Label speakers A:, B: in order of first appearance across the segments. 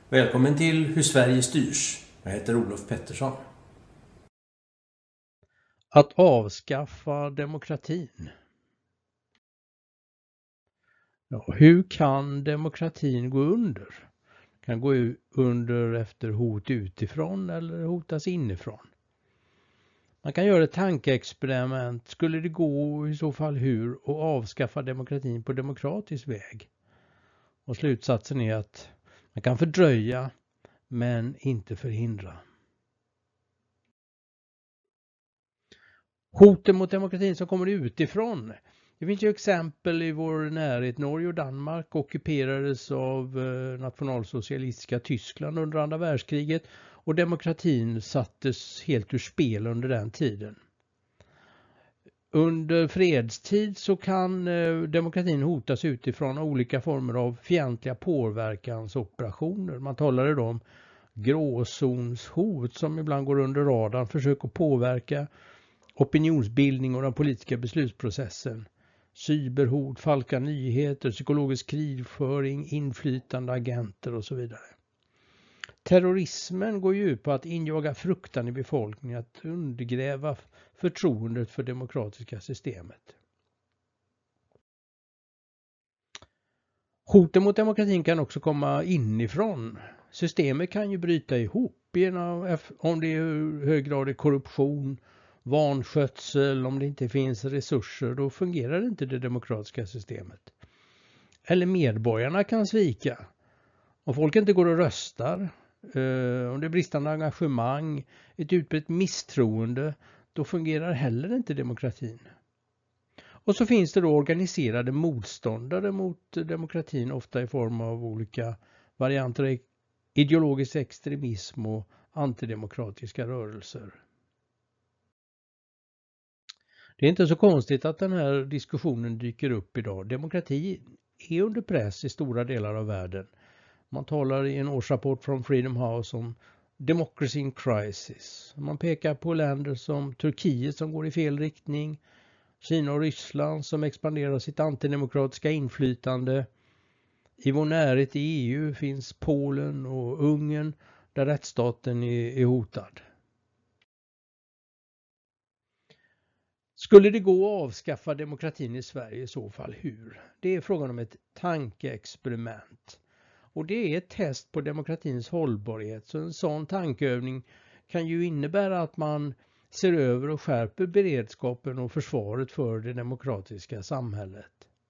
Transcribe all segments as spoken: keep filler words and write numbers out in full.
A: Välkommen till Hur Sverige styrs. Jag heter Olof Pettersson.
B: Att avskaffa demokratin. Ja, hur kan demokratin gå under? Kan gå under efter hot utifrån eller hotas inifrån? Man kan göra ett tankeexperiment. Skulle det gå, i så fall hur, att avskaffa demokratin på demokratisk väg? Och slutsatsen är att man kan fördröja men inte förhindra. Hoten mot demokratin som kommer utifrån. Det finns ju exempel i vår närhet. Norge och Danmark ockuperades av nationalsocialistiska Tyskland under andra världskriget och demokratin sattes helt ur spel under den tiden. Under fredstid så kan demokratin hotas utifrån av olika former av fientliga påverkansoperationer. Man talade då om gråzonshot som ibland går under radarn, försöker påverka opinionsbildning och den politiska beslutsprocessen. Cyberhot, falska nyheter, psykologisk krigföring, inflytande agenter och så vidare. Terrorismen går ju ut på att injaga fruktan i befolkningen, att undergräva förtroendet för demokratiska systemet. Hoten mot demokratin kan också komma inifrån. Systemet kan ju bryta ihop om det är hög grad av korruption, vanskötsel, om det inte finns resurser, då fungerar inte det demokratiska systemet. Eller medborgarna kan svika. Om folk inte går och röstar, om det är bristande engagemang, ett utbrett misstroende, då fungerar heller inte demokratin. Och så finns det då organiserade motståndare mot demokratin, ofta i form av olika varianter av ideologisk extremism och antidemokratiska rörelser. Det är inte så konstigt att den här diskussionen dyker upp idag. Demokrati är under press i stora delar av världen. Man talar i en årsrapport från Freedom House om democracy in crisis. Man pekar på länder som Turkiet som går i fel riktning, Kina och Ryssland som expanderar sitt antidemokratiska inflytande. I vår närhet i E U finns Polen och Ungern där rättsstaten är hotad. Skulle det gå att avskaffa demokratin i Sverige i så fall hur? Det är frågan om ett tankeexperiment. Och det är ett test på demokratins hållbarhet. Så en sån tankeövning kan ju innebära att man ser över och skärper beredskapen och försvaret för det demokratiska samhället.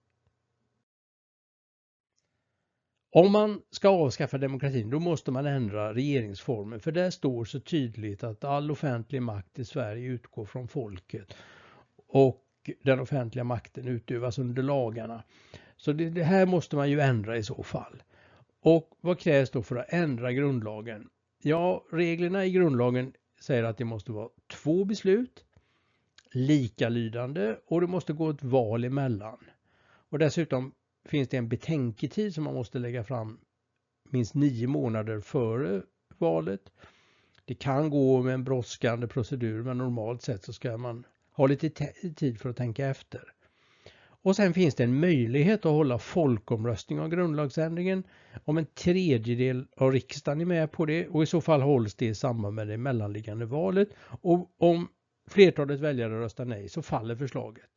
B: Om man ska avskaffa demokratin då måste man ändra regeringsformen. För där står så tydligt att all offentlig makt i Sverige utgår från folket. Och den offentliga makten utövas under lagarna. Så det, det här måste man ju ändra i så fall. Och vad krävs då för att ändra grundlagen? Ja, reglerna i grundlagen säger att det måste vara två beslut, likalydande och det måste gå ett val emellan. Och dessutom finns det en betänketid som man måste lägga fram minst nio månader före valet. Det kan gå med en brådskande procedur men normalt sett så ska man ha lite tid för att tänka efter. Och sen finns det en möjlighet att hålla folkomröstning om grundlagsändringen om en tredjedel av riksdagen är med på det och i så fall hålls det i samband med det mellanliggande valet och om flertalet väljare röstar nej så faller förslaget.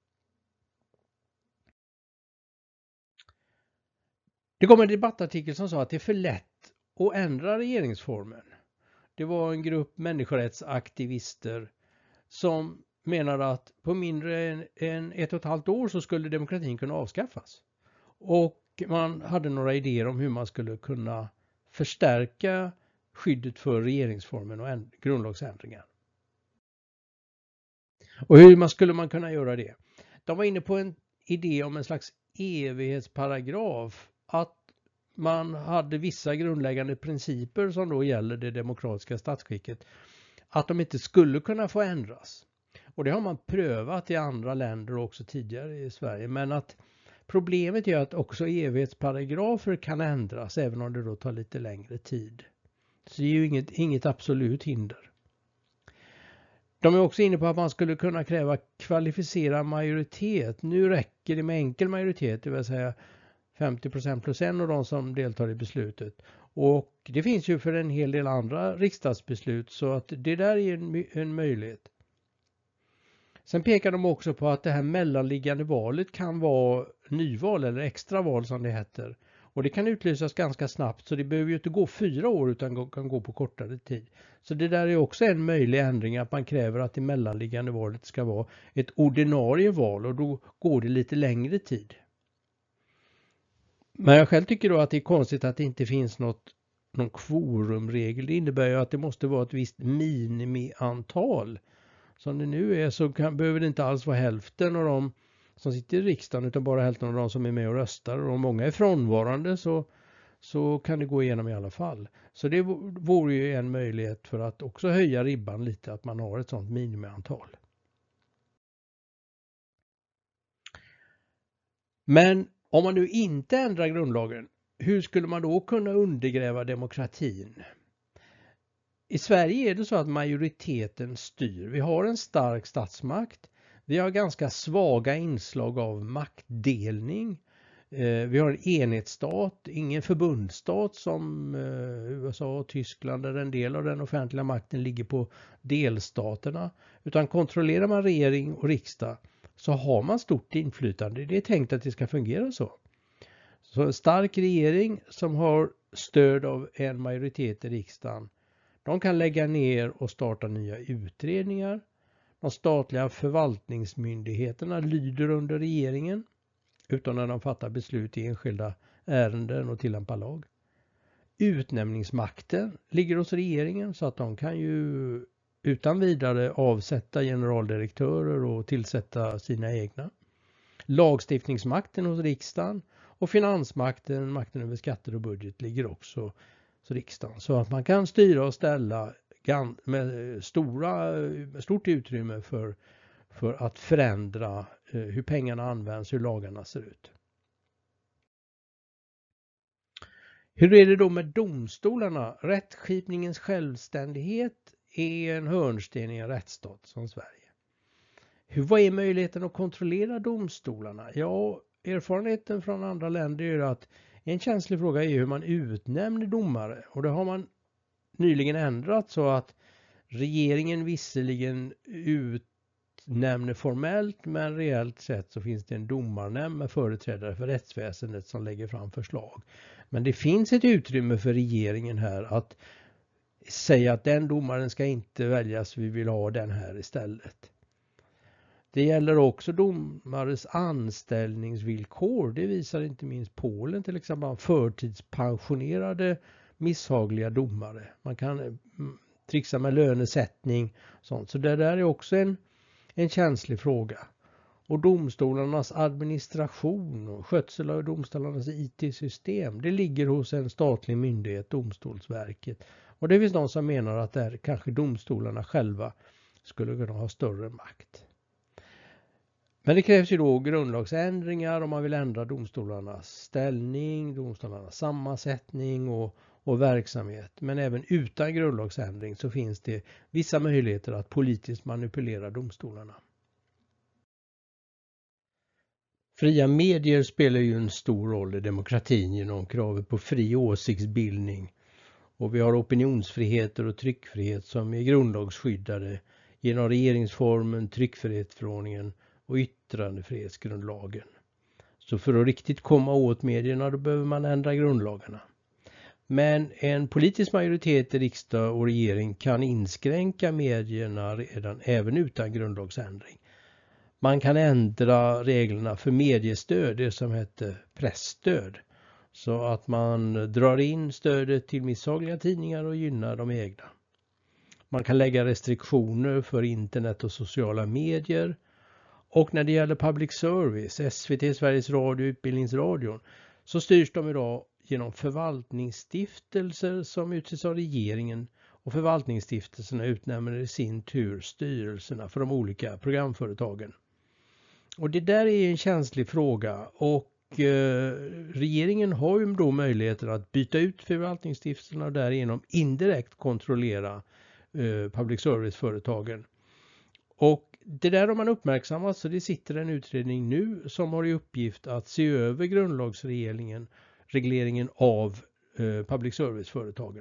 B: Det kom en debattartikel som sa att det är för lätt att ändra regeringsformen. Det var en grupp människorättsaktivister som menar att på mindre än ett och ett halvt år så skulle demokratin kunna avskaffas. Och man hade några idéer om hur man skulle kunna förstärka skyddet för regeringsformen och grundlagsändringar. Och hur man skulle man kunna göra det? De var inne på en idé om en slags evighetsparagraf. Att man hade vissa grundläggande principer som då gäller det demokratiska statsskicket. Att de inte skulle kunna få ändras. Och det har man prövat i andra länder och också tidigare i Sverige. Men att problemet är att också evighetsparagrafer kan ändras även om det då tar lite längre tid. Så det är ju inget, inget absolut hinder. De är också inne på att man skulle kunna kräva kvalificerad majoritet. Nu räcker det med enkel majoritet, det vill säga femtio procent plus en av de som deltar i beslutet. Och det finns ju för en hel del andra riksdagsbeslut, så att det där är en, en möjlighet. Sen pekar de också på att det här mellanliggande valet kan vara nyval eller extra val som det heter. Och det kan utlösas ganska snabbt, så det behöver ju inte gå fyra år utan kan gå på kortare tid. Så det där är också en möjlig ändring, att man kräver att det mellanliggande valet ska vara ett ordinarie val, och då går det lite längre tid. Men jag själv tycker då att det är konstigt att det inte finns något, någon kvorumregel. Det innebär ju att det måste vara ett visst minimiantal. Som det nu är så kan, behöver det inte alls vara hälften av de som sitter i riksdagen, utan bara hälften av de som är med och röstar. Och om många är frånvarande så, så kan det gå igenom i alla fall. Så det vore ju en möjlighet för att också höja ribban lite, att man har ett sådant minimiantal. Men om man nu inte ändrar grundlagen, hur skulle man då kunna undergräva demokratin? I Sverige är det så att majoriteten styr. Vi har en stark statsmakt. Vi har ganska svaga inslag av maktdelning. Vi har en enhetsstat, ingen förbundsstat som U S A och Tyskland, där en del av den offentliga makten ligger på delstaterna. Utan kontrollerar man regering och riksdag så har man stort inflytande. Det är tänkt att det ska fungera så. Så en stark regering som har stöd av en majoritet i riksdagen, de kan lägga ner och starta nya utredningar. De statliga förvaltningsmyndigheterna lyder under regeringen, utan när de fattar beslut i enskilda ärenden och tillämpar lag. Utnämningsmakten ligger hos regeringen, så att de kan ju utan vidare avsätta generaldirektörer och tillsätta sina egna. Lagstiftningsmakten hos riksdagen och finansmakten, makten över skatter och budget, ligger också hos riksdagen. Så att man kan styra och ställa med stora, stort utrymme för, för att förändra hur pengarna används, hur lagarna ser ut. Hur är det då med domstolarna? Rättskipningens självständighet är en hörnsten i en rättsstat som Sverige. Hur, vad är möjligheten att kontrollera domstolarna? Ja, erfarenheten från andra länder är att en känslig fråga är hur man utnämner domare. Och det har man nyligen ändrat så att regeringen visserligen utnämner formellt, men reellt sett så finns det en domarnämnd med företrädare för rättsväsendet som lägger fram förslag. Men det finns ett utrymme för regeringen här att säga att den domaren ska inte väljas, vi vill ha den här istället. Det gäller också domares anställningsvillkor. Det visar inte minst Polen till exempel, förtidspensionerade misshagliga domare. Man kan trixa med lönesättning och sånt. Så det där är också en, en känslig fråga. Och domstolarnas administration och skötsel av domstolarnas I T-system, det ligger hos en statlig myndighet, Domstolsverket. Och det finns de som menar att där kanske domstolarna själva skulle kunna ha större makt. Men det krävs ju då grundlagsändringar om man vill ändra domstolarnas ställning, domstolarnas sammansättning och, och verksamhet. Men även utan grundlagsändring så finns det vissa möjligheter att politiskt manipulera domstolarna. Fria medier spelar ju en stor roll i demokratin genom kravet på fri åsiktsbildning. Och vi har opinionsfriheter och tryckfrihet som är grundlagsskyddade genom regeringsformen, tryckfrihetsförordningen och yttrandefrihetsgrundlagen. Så för att riktigt komma åt medierna då behöver man ändra grundlagarna. Men en politisk majoritet i riksdag och regering kan inskränka medierna redan även utan grundlagsändring. Man kan ändra reglerna för mediestöd, det som heter pressstöd. Så att man drar in stödet till misshagliga tidningar och gynnar de egna. Man kan lägga restriktioner för internet och sociala medier. Och när det gäller public service, S V T, Sveriges Radio, Utbildningsradion, så styrs de idag genom förvaltningsstiftelser som utses av regeringen. Och förvaltningsstiftelserna utnämner i sin tur styrelserna för de olika programföretagen. Och det där är en känslig fråga, och eh, regeringen har ju då möjligheter att byta ut förvaltningsstiftelserna och därigenom indirekt kontrollera eh, public service-företagen. Och det där har man uppmärksammat, så det sitter en utredning nu som har i uppgift att se över grundlagsregleringen regleringen av eh, public service-företagen.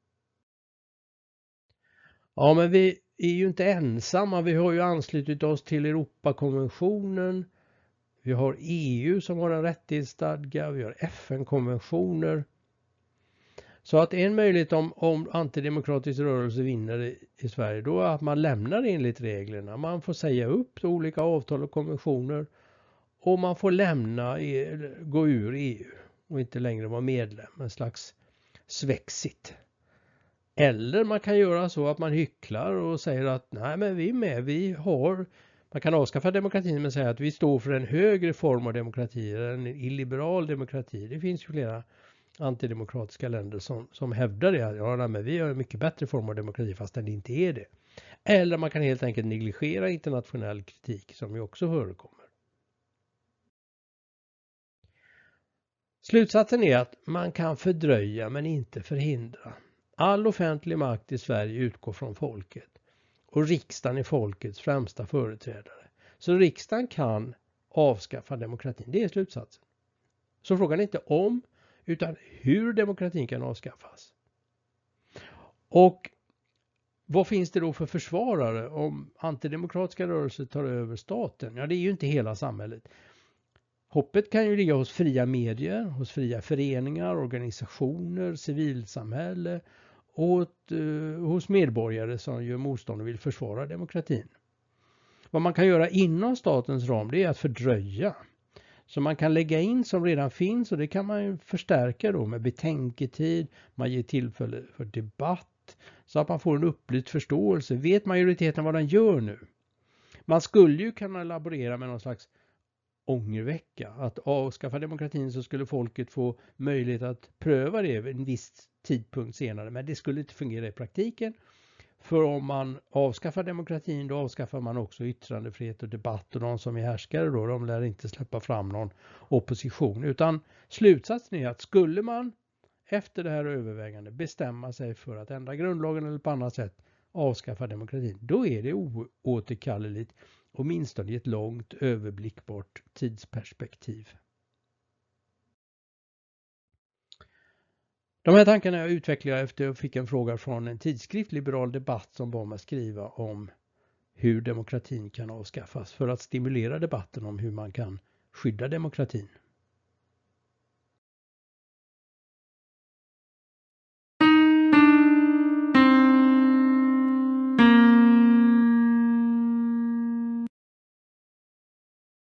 B: Ja, men vi är ju inte ensamma. Vi har ju anslutit oss till Europakonventionen. Vi har E U som har en rättighetsstadga. Vi har F N-konventioner. Så att en möjlighet om, om antidemokratisk rörelse vinner i, i Sverige då är att man lämnar enligt reglerna. Man får säga upp olika avtal och konventioner och man får lämna, gå ur E U och inte längre vara medlem. En slags svexit. Eller man kan göra så att man hycklar och säger att nej men vi är med, vi har, man kan avskaffa demokratin men säga att vi står för en högre form av demokrati, en illiberal demokrati. Det finns ju flera antidemokratiska länder som, som hävdar det. Ja, nej, men vi har en mycket bättre form av demokrati fast den inte är det. Eller man kan helt enkelt negligera internationell kritik som ju också förekommer. Slutsatsen är att man kan fördröja men inte förhindra. All offentlig makt i Sverige utgår från folket och riksdagen är folkets främsta företrädare. Så riksdagen kan avskaffa demokratin. Det är slutsatsen. Så frågan är inte om utan hur demokratin kan avskaffas. Och vad finns det då för försvarare om antidemokratiska rörelser tar över staten? Ja, det är ju inte hela samhället. Hoppet kan ju ligga hos fria medier, hos fria föreningar, organisationer, civilsamhälle och åt, uh, hos medborgare som gör motstånd och vill försvara demokratin. Vad man kan göra inom statens ram det är att fördröja. Så man kan lägga in som redan finns och det kan man ju förstärka då med betänketid, man ger tillfälle för debatt så att man får en upplyst förståelse. Vet majoriteten vad den gör nu? Man skulle ju kunna laborera med någon slags ångervecka. Att avskaffa demokratin så skulle folket få möjlighet att pröva det vid en viss tidpunkt senare. Men det skulle inte fungera i praktiken. För om man avskaffar demokratin då avskaffar man också yttrandefrihet och debatt och de som är härskare då de lär inte släppa fram någon opposition. Utan slutsatsen är att skulle man efter det här övervägande bestämma sig för att ändra grundlagen eller på annat sätt avskaffa demokratin då är det oåterkalleligt åtminstone i ett långt överblickbart tidsperspektiv. De här tankarna jag utvecklade efter att jag fick en fråga från en tidskrift, Liberal Debatt, som bad mig skriva om hur demokratin kan avskaffas för att stimulera debatten om hur man kan skydda demokratin.